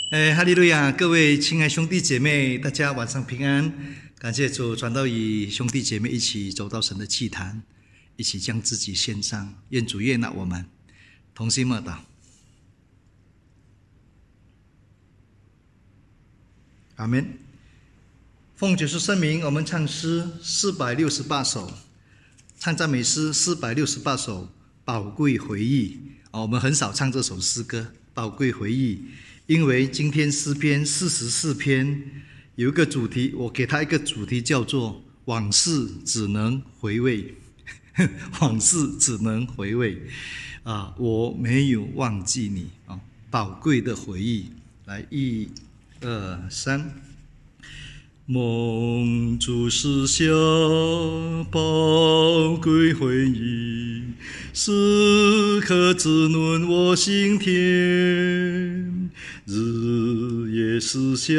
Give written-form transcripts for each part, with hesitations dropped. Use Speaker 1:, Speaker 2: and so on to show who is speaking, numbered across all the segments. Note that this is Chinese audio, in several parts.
Speaker 1: 哈利路亚！各位亲爱兄弟姐妹，大家晚上平安。感谢主，传道与兄弟姐妹一起走到神的祭坛，一起将自己献上，愿主悦纳我们，同心默祷。阿们。奉主是圣名，我们唱诗468首，唱赞美诗468首，宝贵回忆。我们很少唱这首诗歌，宝贵回忆。因为今天诗篇44篇有一个主题，我给他一个主题叫做往事只能回味。往事只能回味我没有忘记你宝贵的回忆。来，1、2、3。梦中时下宝贵回忆，时刻滋润我心田。日夜思想，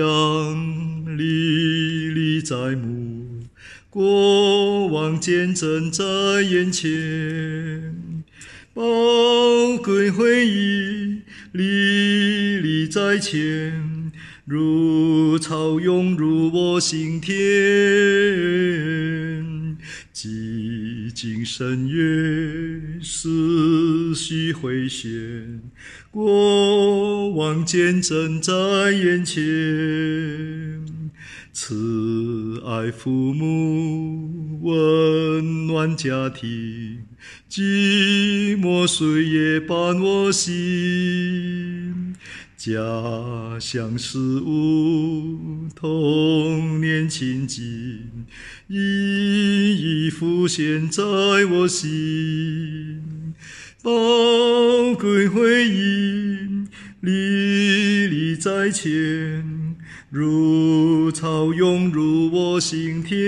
Speaker 1: 历历在目，过往见证在眼前。宝贵回忆，历历在前，如潮涌入我心田。寂静深夜，思绪回旋，过往见证在眼前。慈爱父母，温暖家庭，寂寞岁月伴我行。家乡事物，童年情景，一一浮现在我心。宝贵回忆，历历在前，如潮涌入我心田。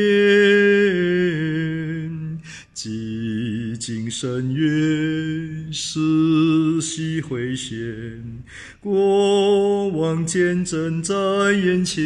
Speaker 1: 寂静深夜，思绪回旋，过往见证在眼前。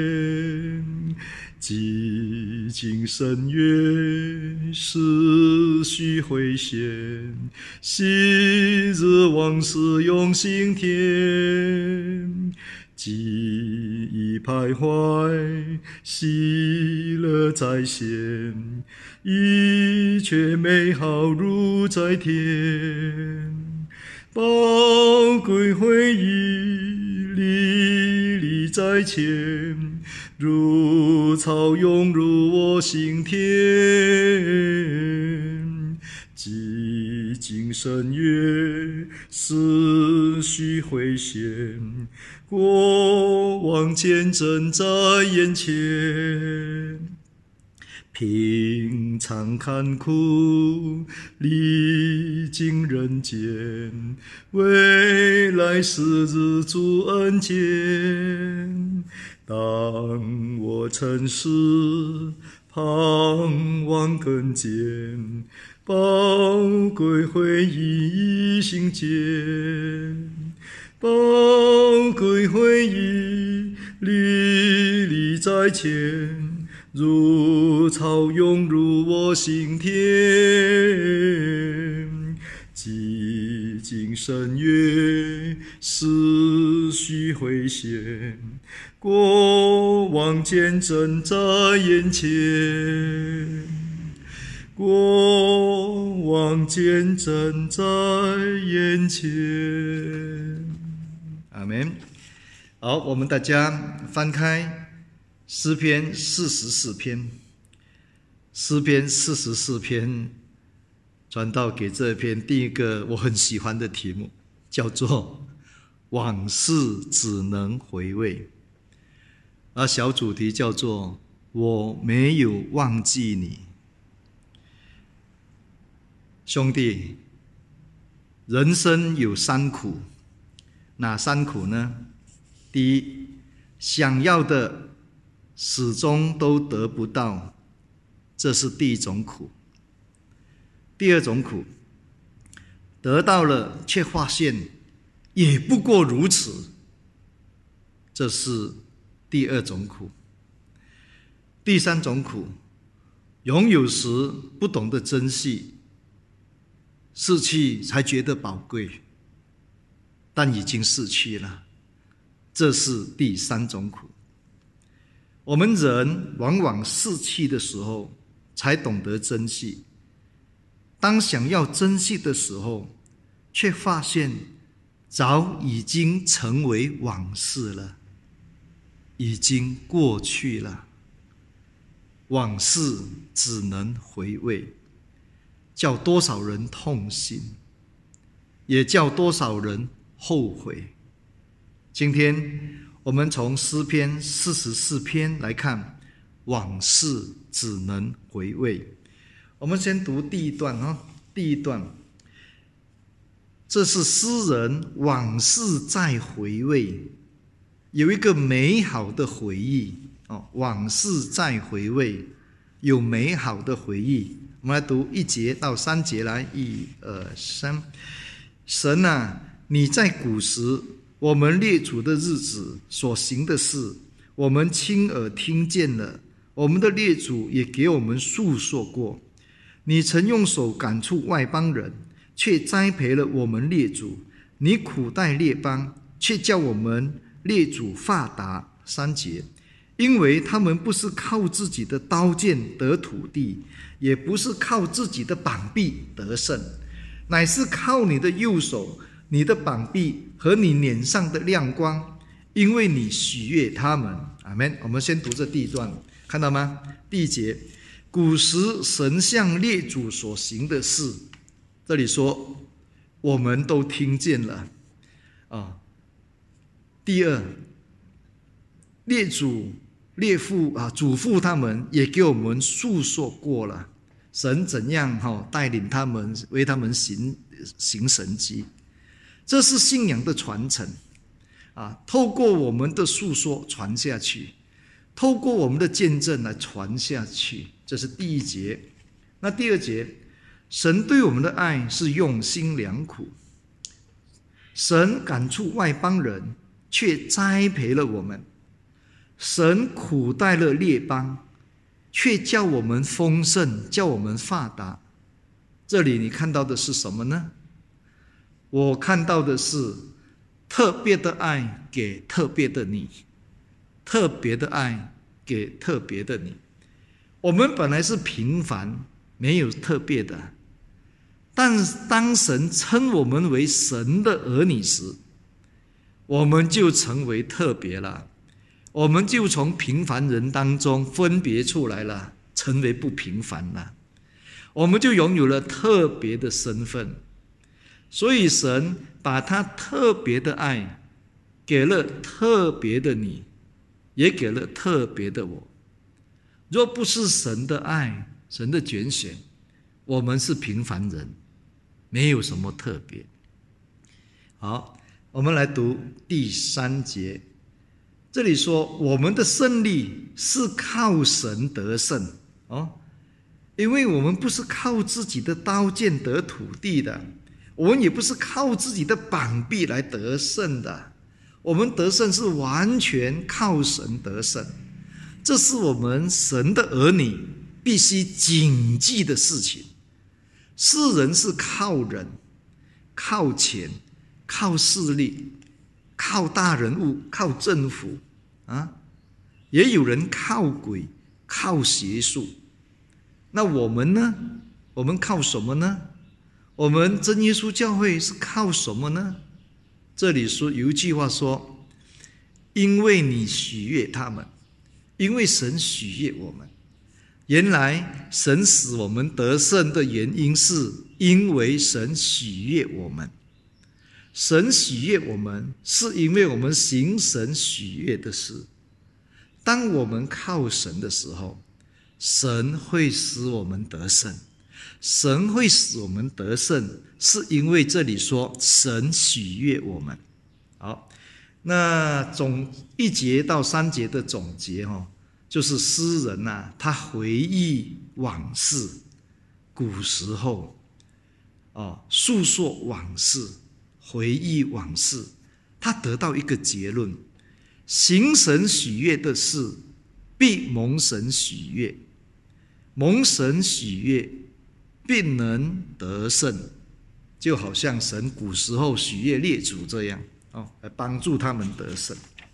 Speaker 1: 寂静深夜，思绪回旋，昔日往事涌心田。记忆徘徊，喜乐再现，一切美好如在天。宝贵回忆，历历在前，如潮涌入我心田。寂静深夜，思绪回旋，过往见证在眼前。平常看苦，历经人间，未来时日主恩见。当我曾是盼望更坚，宝贵回忆心间。宝贵回忆，历历在前，如潮涌入我心田。寂静深夜，思绪回旋，过往见证在眼前。过往见证在眼前。阿们。好，我们大家翻开诗篇44篇。诗篇44篇，传道给这篇第一个我很喜欢的题目，叫做往事只能回味。而小主题叫做我没有忘记你。兄弟，人生有3苦，哪3苦呢？第一，想要的始终都得不到，这是第一种苦。第二种苦，得到了却发现也不过如此，这是第二种苦。第三种苦，拥有时不懂得珍惜，失去才觉得宝贵，但已经失去了， 这是第三种苦。我们人往往逝去的时候才懂得珍惜，当想要珍惜的时候，却发现早已经成为往事了，已经过去了。往事只能回味，叫多少人痛心，也叫多少人后悔。今天我们从诗篇44篇来看，往事只能回味。我们先读第一段，第一段，这是诗人往事再回味，有一个美好的回忆。往事再回味，有美好的回忆。我们来读1节到3节，来1、2、3。神啊，你在古时我们列祖的日子所行的事，我们亲耳听见了，我们的列祖也给我们述说过。你曾用手赶出外邦人，却栽培了我们列祖；你苦待列邦，却叫我们列祖发达。3节，因为他们不是靠自己的刀剑得土地，也不是靠自己的膀臂得胜，乃是靠你的右手、你的膀臂和你脸上的亮光，因为你喜悦他们。阿们。我们先读这第一段，看到吗？第1节，古时神向列祖所行的事，这里说我们都听见了。第2，列祖列父祖父他们也给我们述说过了，神怎样带领他们，为他们行神迹。这是信仰的传承透过我们的述说传下去，透过我们的见证来传下去。这是第1节。那第2节，神对我们的爱是用心良苦，神赶出外邦人，却栽培了我们；神苦待了列邦，却叫我们丰盛，叫我们发达。这里你看到的是什么呢？我看到的是特别的爱给特别的你，特别的爱给特别的你。我们本来是平凡，没有特别的，但当神称我们为神的儿女时，我们就成为特别了，我们就从平凡人当中分别出来了，成为不平凡了，我们就拥有了特别的身份。所以神把他特别的爱给了特别的你，也给了特别的我。若不是神的爱，神的拣选，我们是平凡人，没有什么特别。好，我们来读第3节。这里说我们的胜利是靠神得胜因为我们不是靠自己的刀剑得土地的，我们也不是靠自己的膀臂来得胜的，我们得胜是完全靠神得胜。这是我们神的儿女必须谨记的事情。世人是靠人、靠钱、靠势力、靠大人物、靠政府也有人靠鬼、靠邪术。那我们呢？我们靠什么呢？我们真耶稣教会是靠什么呢？这里说有一句话说，因为你喜悦他们，因为神喜悦我们。原来神使我们得胜的原因是因为神喜悦我们，神喜悦我们是因为我们行神喜悦的事。当我们靠神的时候，神会使我们得胜，神会使我们得胜，是因为这里说神喜悦我们。好，那1节到3节的总结就是诗人他回忆往事，古时候述说往事，回忆往事，他得到一个结论：行神喜悦的事，必蒙神喜悦；蒙神喜悦，必能得胜。就好像神古时候喜悦列祖这样来帮助他们得胜。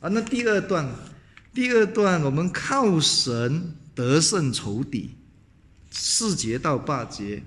Speaker 1: 那第二段我们靠神得胜仇敌，4节到8节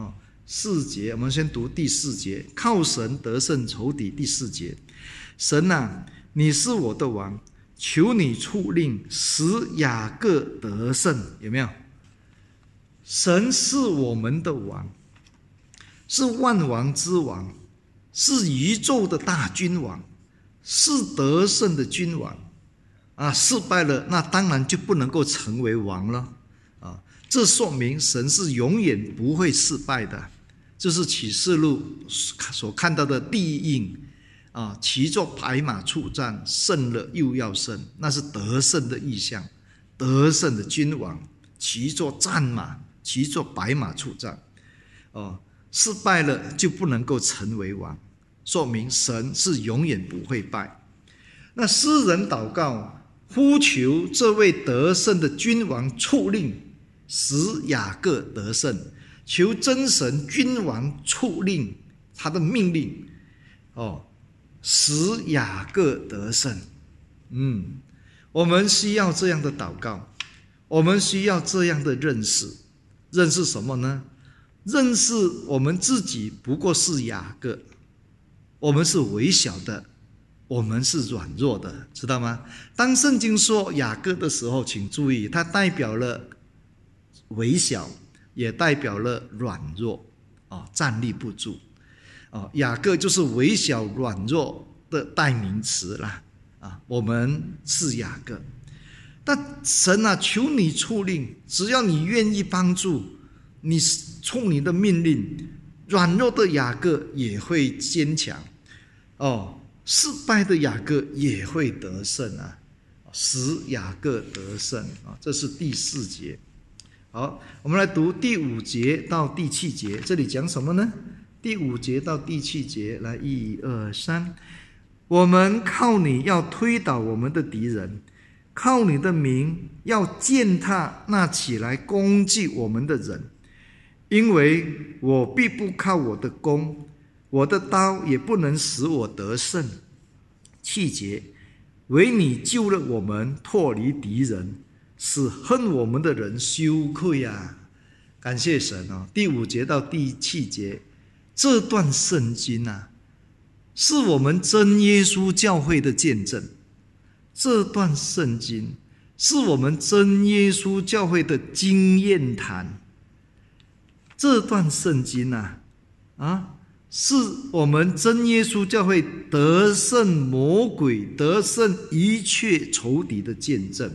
Speaker 1: 4节，我们先读第4节，靠神得胜仇敌。第4节，神啊，你是我的王，求你出令使雅各得胜。有没有？神是我们的王，是万王之王，是宇宙的大君王，是得胜的君王失败了，那当然就不能够成为王了这说明神是永远不会失败的。这是启示录所看到的第一印骑着白马出战，胜了又要胜，那是得胜的意象，得胜的君王骑着战马，骑着白马出战失败了就不能够成为王，说明神是永远不会败。那诗人祷告，呼求这位得胜的君王出令使雅各得胜，求真神君王出令他的命令使雅各得胜。我们需要这样的祷告，我们需要这样的认识什么呢？认识我们自己不过是雅各，我们是微小的，我们是软弱的，知道吗？当圣经说雅各的时候，请注意，它代表了微小，也代表了软弱站立不住雅各就是微小软弱的代名词啦我们是雅各。但神啊，求你出令，只要你愿意帮助，你出你的命令，软弱的雅各也会坚强失败的雅各也会得胜使雅各得胜这是第4节。好，我们来读第5节到第7节，这里讲什么呢？第5节到第7节，来1、2、3。我们靠你要推倒我们的敌人，靠你的名要践踏那起来攻击我们的人，因为我必不靠我的弓，我的刀也不能使我得胜。7节，唯你救了我们脱离敌人，使恨我们的人羞愧感谢神第5节到第7节，这段圣经是我们真耶稣教会的见证。这段圣经是我们真耶稣教会的经验谈。这段圣经是我们真耶稣教会得胜魔鬼、得胜一切仇敌的见证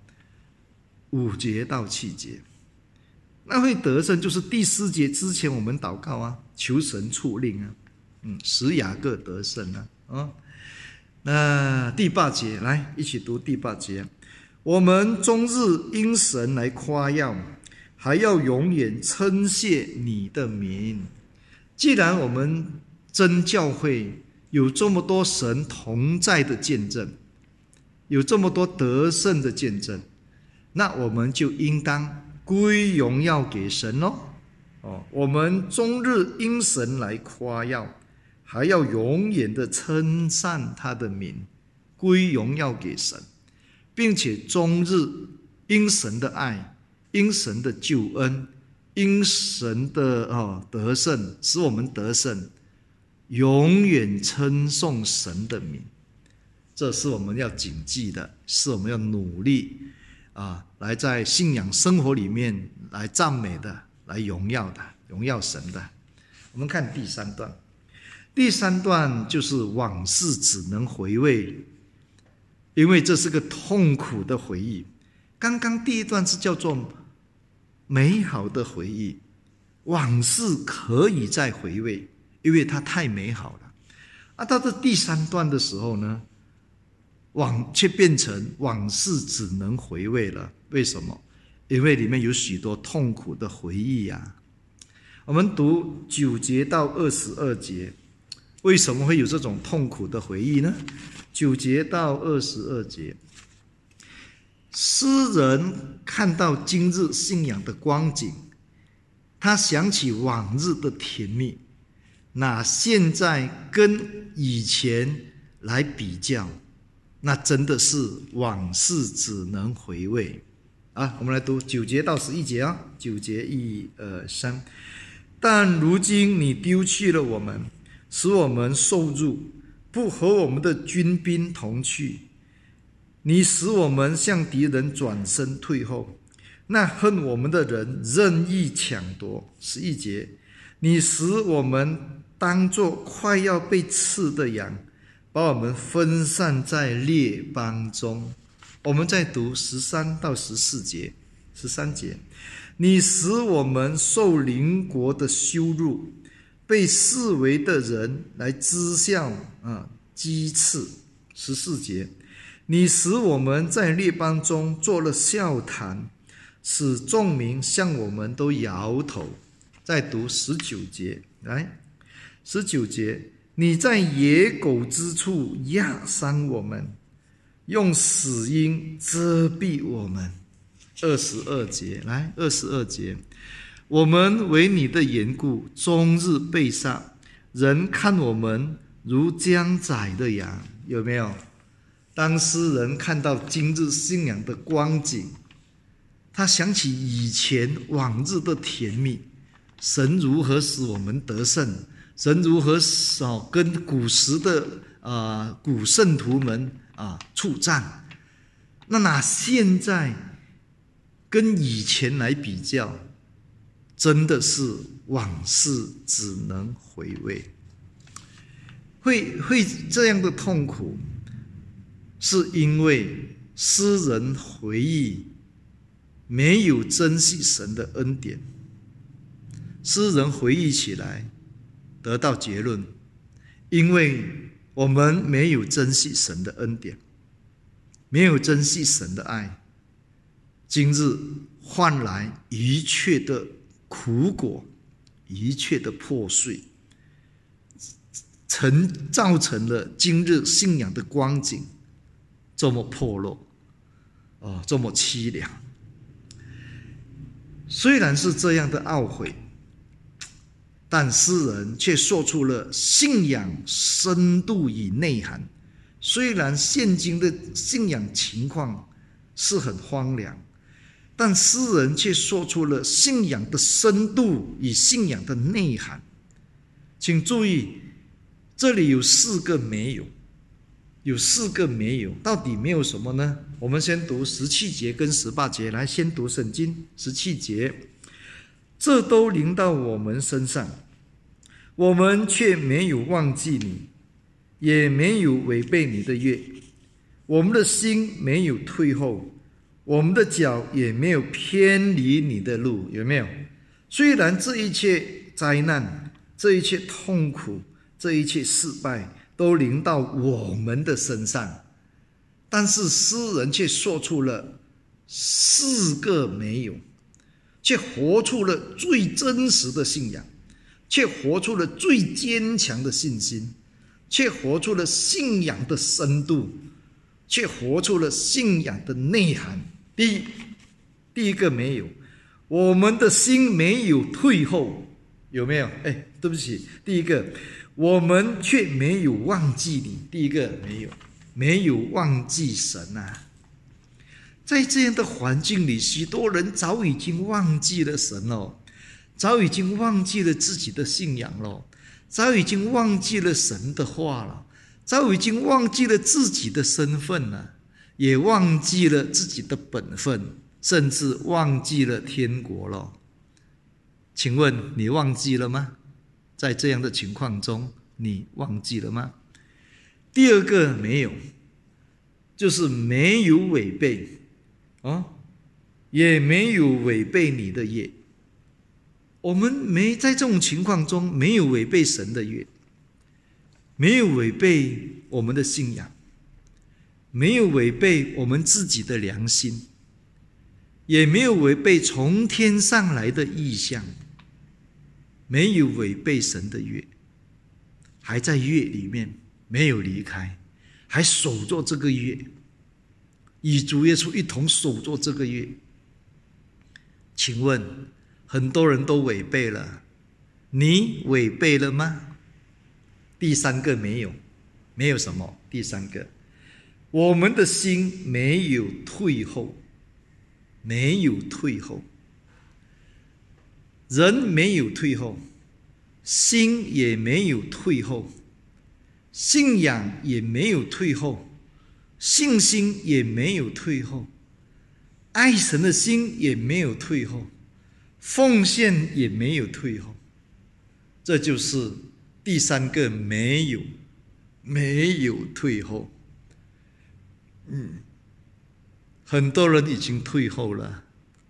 Speaker 1: 5节到7节，那会得胜就是第4节之前我们祷告求神出令使雅各得胜那第8节，来一起读第8节。我们终日因神来夸耀，还要永远称谢你的名。既然我们真教会有这么多神同在的见证，有这么多得胜的见证，那我们就应当归荣耀给神我们终日因神来夸耀，还要永远的称赞他的名，归荣耀给神，并且终日因神的爱，因神的救恩，因神的得胜，使我们得胜，永远称颂神的名。这是我们要谨记的，是我们要努力来在信仰生活里面来赞美的，来荣耀的，荣耀神的。我们看第3段，第3段就是往事只能回味，因为这是个痛苦的回忆。刚刚第1段是叫做美好的回忆，往事可以再回味，因为它太美好了到这第3段的时候呢，却变成往事只能回味了。为什么？因为里面有许多痛苦的回忆我们读9节到22节，为什么会有这种痛苦的回忆呢？9节到22节，诗人看到今日信仰的光景，他想起往日的甜蜜，那现在跟以前来比较， 那真的是往事只能回味啊！我们来读9节到11节啊，9节1、2、3。但如今你丢弃了我们，使我们受辱，不和我们的军兵同去。你使我们向敌人转身退后，那恨我们的人任意抢夺。11节，你使我们当作快要被刺的羊，把我们分散在列邦中。我们再读13到14节。13节，你使我们受邻国的羞辱，被视为的人来讥笑讥刺。14节，你使我们在列邦中做了笑谈，使众民向我们都摇头。再读19节，来，19节，你在野狗之处压伤我们，用死荫遮蔽我们。22节，来，22节，我们为你的缘故终日被杀，人看我们如将宰的羊。有没有？当诗人看到今日信仰的光景，他想起以前往日的甜蜜，神如何使我们得胜，神如何跟古时的古圣徒们处战。那现在跟以前来比较，真的是往事只能回味。会这样的痛苦，是因为诗人回忆没有珍惜神的恩典。诗人回忆起来得到结论，因为我们没有珍惜神的恩典，没有珍惜神的爱，今日换来一切的苦果，一切的破碎，造成了今日信仰的光景这么破落，这么凄凉。虽然是这样的懊悔，但诗人却说出了信仰深度与内涵。虽然现今的信仰情况是很荒凉，但诗人却说出了信仰的深度与信仰的内涵。请注意，这里有4个没有，有4个没有，到底没有什么呢？我们先读17节跟18节，来，先读圣经。17节，这都临到我们身上，我们却没有忘记你，也没有违背你的约，我们的心没有退后，我们的脚也没有偏离你的路。有没有？虽然这一切灾难，这一切痛苦，这一切失败都临到我们的身上，但是诗人却说出了4个没有，却活出了最真实的信仰，却活出了最坚强的信心，却活出了信仰的深度，却活出了信仰的内涵。第一个没有，我们的心没有退后。有没有？对不起，第一个，我们却没有忘记你。第一个没有忘记神啊。在这样的环境里，许多人早已经忘记了神了，早已经忘记了自己的信仰了，早已经忘记了神的话了，早已经忘记了自己的身份了，也忘记了自己的本分，甚至忘记了天国了。请问你忘记了吗？在这样的情况中，你忘记了吗？第二个没有，就是没有违背也没有违背你的约。我们没在这种情况中没有违背神的约，没有违背我们的信仰，没有违背我们自己的良心，也没有违背从天上来的意象，没有违背神的约，还在约里面没有离开，还守着这个约，与主耶稣一同守着这个约。请问很多人都违背了，你违背了吗？第三个没有，没有什么。第三个， 我们的心没有退后，没有退后，人没有退后，心也没有退后，信仰也没有退后，信心也没有退后，爱神的心也没有退后，奉献也没有退后。这就是第三个没有退后。很多人已经退后了，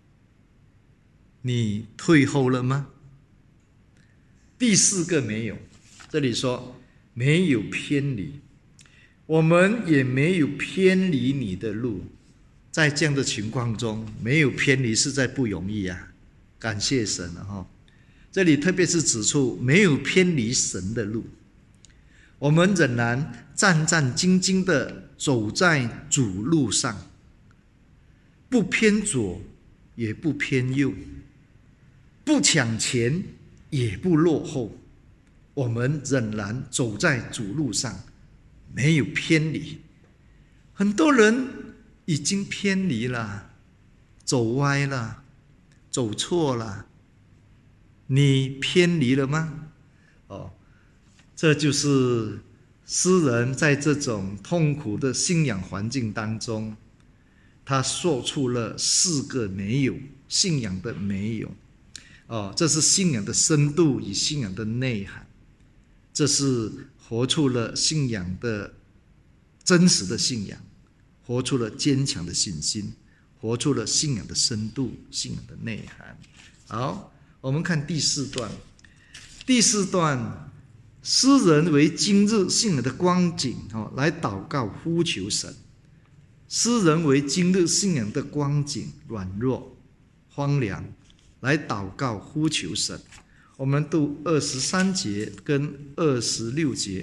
Speaker 1: 你退后了吗？第四个没有，这里说没有偏离，我们也没有偏离你的路。在这样的情况中，没有偏离实在不容易啊，感谢神啊！这里特别是指出没有偏离神的路，我们仍然战战兢兢地走在主路上，不偏左也不偏右，不抢前也不落后，我们仍然走在主路上，没有偏离。很多人已经偏离了，走歪了，走错了，你偏离了吗？这就是诗人在这种痛苦的信仰环境当中，他说出了四个没有，信仰的没有。这是信仰的深度与信仰的内涵，这是活出了信仰的真实的信仰，活出了坚强的信心，活出了信仰的深度，信仰的内涵。好，我们看第四段。第四段，诗人为今日信仰的光景来祷告呼求神。诗人为今日信仰的光景软弱荒凉来祷告呼求神。我们读23节跟26节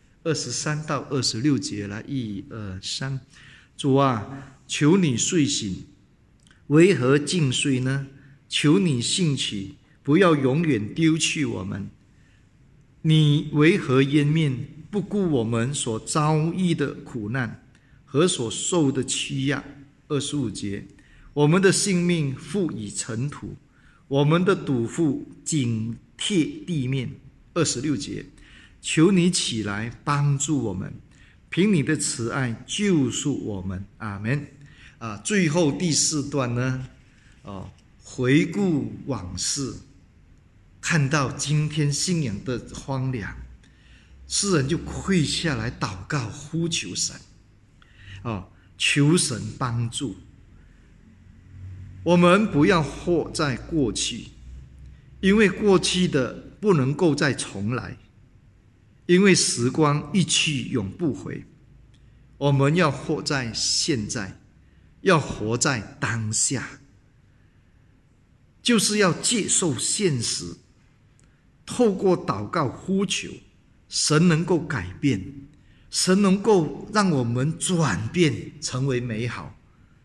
Speaker 1: ，23到26节来，1、2、3。主啊，求你睡醒，为何尽睡呢？求你兴起，不要永远丢弃我们。你为何掩面，不顾我们所遭遇的苦难和所受的欺压？25节，我们的性命付以尘土，我们的肚腹紧贴地面。26节，求你起来帮助我们，凭你的慈爱救赎我们。阿们。最后第四段呢，回顾往事，看到今天信仰的荒凉，诗人就跪下来祷告呼求神，求神帮助我们，不要活在过去，因为过去的不能够再重来，因为时光一去永不回。我们要活在现在，要活在当下，就是要接受现实，透过祷告呼求，神能够改变，神能够让我们转变成为美好。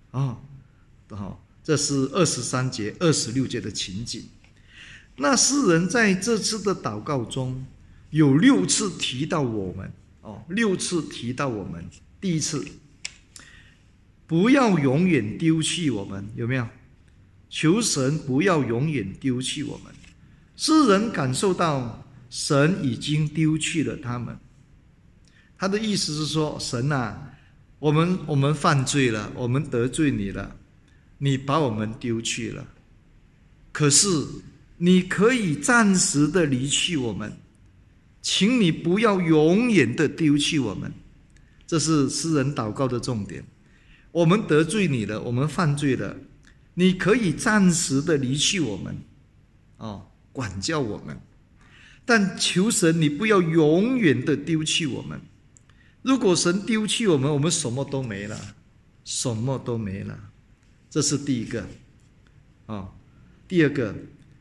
Speaker 1: 这是23节、26节的情景。那诗人在这次的祷告中，有6次提到我们，6次提到我们。第一次，不要永远丢弃我们，有没有？求神不要永远丢弃我们。诗人感受到神已经丢弃了他们，他的意思是说，神啊，我们犯罪了，我们得罪你了，你把我们丢弃了，可是你可以暂时的离弃我们，请你不要永远的丢弃我们。这是诗人祷告的重点。我们得罪你了，我们犯罪了，你可以暂时的离弃我们，管教我们，但求神你不要永远的丢弃我们。如果神丢弃我们，我们什么都没了，什么都没了。这是第一个。第二个，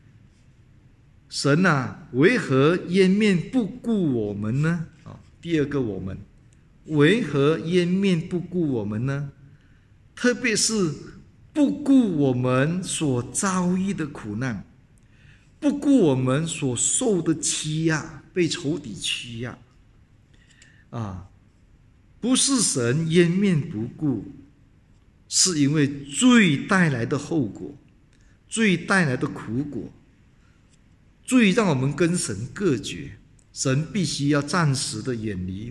Speaker 1: 神啊，为何掩面不顾我们呢？第二个我们，为何掩面不顾我们呢？特别是不顾我们所遭遇的苦难，不顾我们所受的欺压，被仇敌欺压。 不是神掩面不顾，是因为罪带来的后果，罪带来的苦果，罪让我们跟神隔绝，神必须要暂时的远离，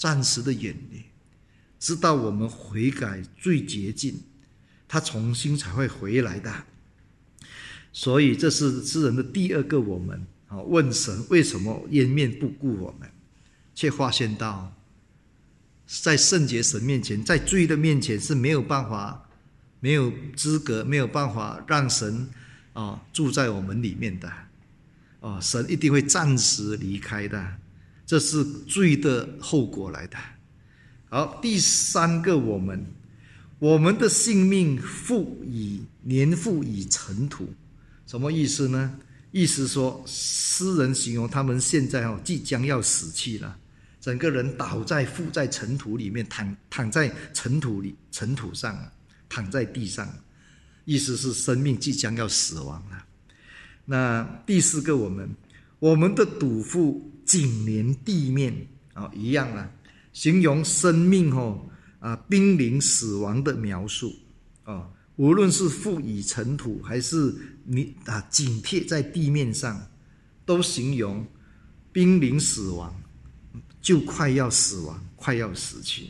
Speaker 1: 直到我们悔改罪洁净，他重新才会回来的。所以这是诗人的第二个我们，问神为什么掩面不顾我们，却发现到在圣洁神面前，在罪的面前是没有办法，没有资格，没有办法让神住在我们里面的。神一定会暂时离开的，这是罪的后果来的。好，第三个我们的性命年复以尘土。什么意思呢？意思说，诗人形容他们现在即将要死去了，整个人附在尘土里面，躺在尘土上，躺在地上，意思是生命即将要死亡了。那第四个我们的肚腹紧连地面，一样了，形容生命濒临死亡的描述。无论是附以尘土，还是紧贴在地面上，都形容濒临死亡，就快要死亡，快要死去。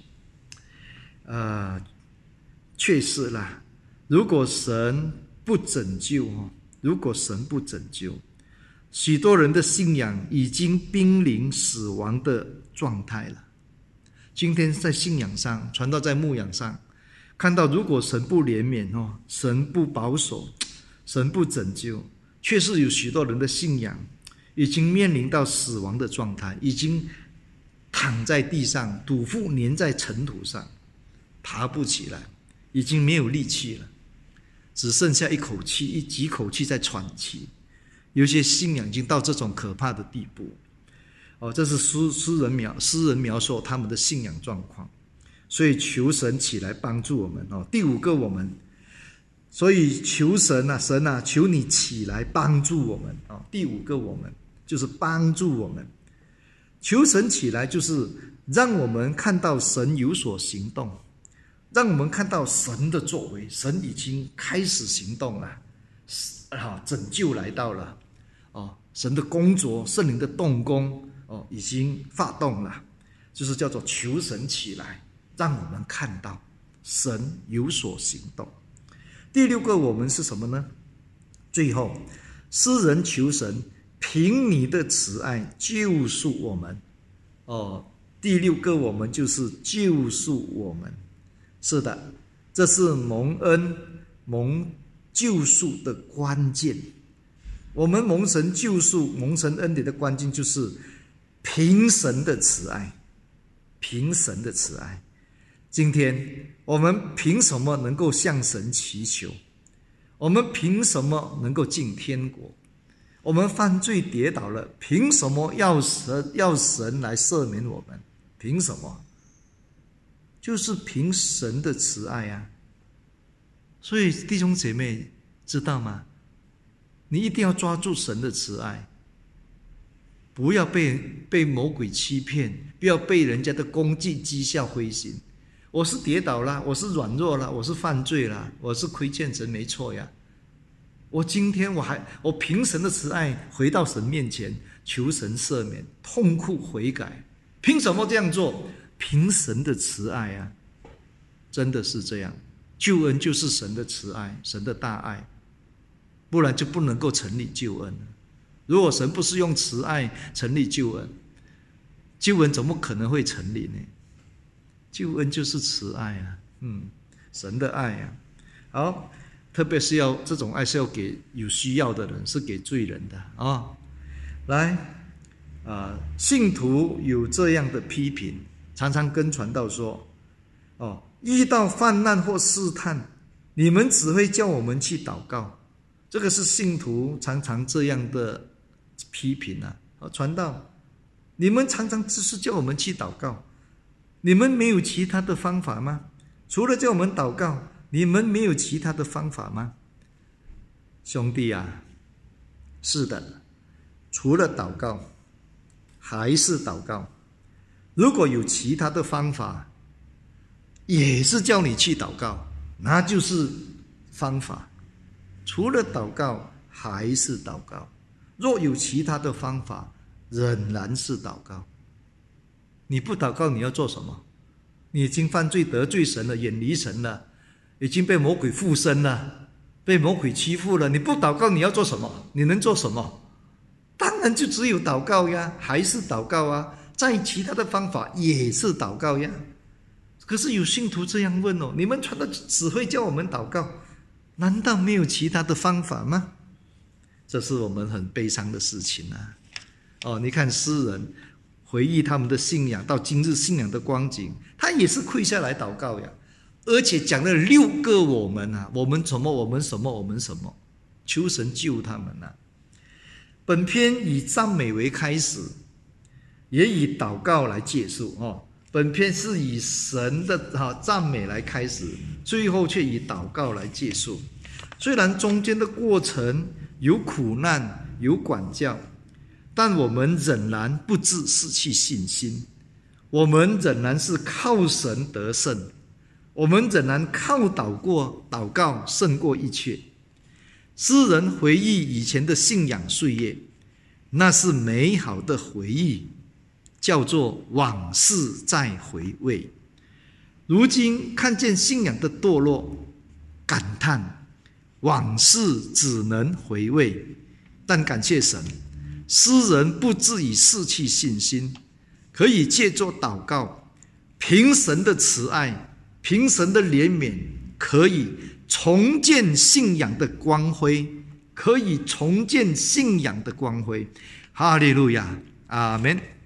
Speaker 1: 确实啦，如果神不拯救，许多人的信仰已经濒临死亡的状态了。今天在信仰上，传道在牧养上看到，如果神不怜悯，神不保守，神不拯救，确实有许多人的信仰已经面临到死亡的状态，已经躺在地上，肚腹粘在尘土上，爬不起来，已经没有力气了，只剩下几口气在喘气。有些信仰已经到这种可怕的地步。这是诗人描述他们的信仰状况。所以求神起来帮助我们。第五个我们，所以求神啊，求你起来帮助我们。第五个我们就是帮助我们。求神起来就是让我们看到神有所行动，让我们看到神的作为，神已经开始行动了，拯救来到了。神的工作，圣灵的动工已经发动了，就是叫做求神起来，让我们看到神有所行动。第六个我们是什么呢？最后诗人求神凭你的慈爱救赎我们。第六个我们就是救赎我们。是的，这是蒙恩蒙救赎的关键。我们蒙神救赎蒙神恩典的关键就是凭神的慈爱，凭神的慈爱。今天我们凭什么能够向神祈求？我们凭什么能够进天国？我们犯罪跌倒了，凭什么要神来赦免我们？凭什么？就是凭神的慈爱啊！所以弟兄姐妹知道吗？你一定要抓住神的慈爱，不要被魔鬼欺骗，不要被人家的攻击讥笑灰心。我是跌倒了，我是软弱了，我是犯罪了，我是亏欠神，没错呀。今天我凭神的慈爱回到神面前，求神赦免，痛哭悔改。凭什么这样做？凭神的慈爱啊！真的是这样，救恩就是神的慈爱，神的大爱，不然就不能够成立救恩。如果神不是用慈爱成立救恩，救恩怎么可能会成立呢？救恩就是慈爱啊，神的爱啊。好，特别是这种爱是要给有需要的人，是给罪人的来，信徒有这样的批评，常常跟传道说，遇到患难或试探，你们只会叫我们去祷告。这个是信徒常常这样的批评传道，你们常常只是叫我们去祷告，你们没有其他的方法吗？除了叫我们祷告，你们没有其他的方法吗？兄弟啊，是的，除了祷告还是祷告。如果有其他的方法， 也是叫你去祷告，那就是方法。除了祷告还是祷告，若有其他的方法，仍然是祷告。你不祷告你要做什么？你已经犯罪得罪神了，远离神了，已经被魔鬼附身了，被魔鬼欺负了，你不祷告你要做什么？你能做什么？当然就只有祷告呀，还是祷告啊，在其他的方法也是祷告呀。可是有信徒这样问哦，你们传道只会叫我们祷告，难道没有其他的方法吗？这是我们很悲伤的事情啊。你看诗人回忆他们的信仰，到今日信仰的光景，他也是跪下来祷告呀，而且讲了6个我们啊，我们什么，我们什么，我们什么，求神救他们啊。本篇以赞美为开始，也以祷告来结束哦。本篇是以神的赞美来开始，最后却以祷告来结束。虽然中间的过程有苦难，有管教，但我们仍然不致失去信心，我们仍然是靠神得胜，我们仍然靠祷告胜过一切。诗人回忆以前的信仰岁月，那是美好的回忆，叫做往事再回味。如今看见信仰的堕落，感叹往事只能回味。但感谢神，诗人不至于失去信心，可以借着祷告，凭神的慈爱，凭神的怜悯，可以重建信仰的光辉，可以重建信仰的光辉。哈利路亚，阿们。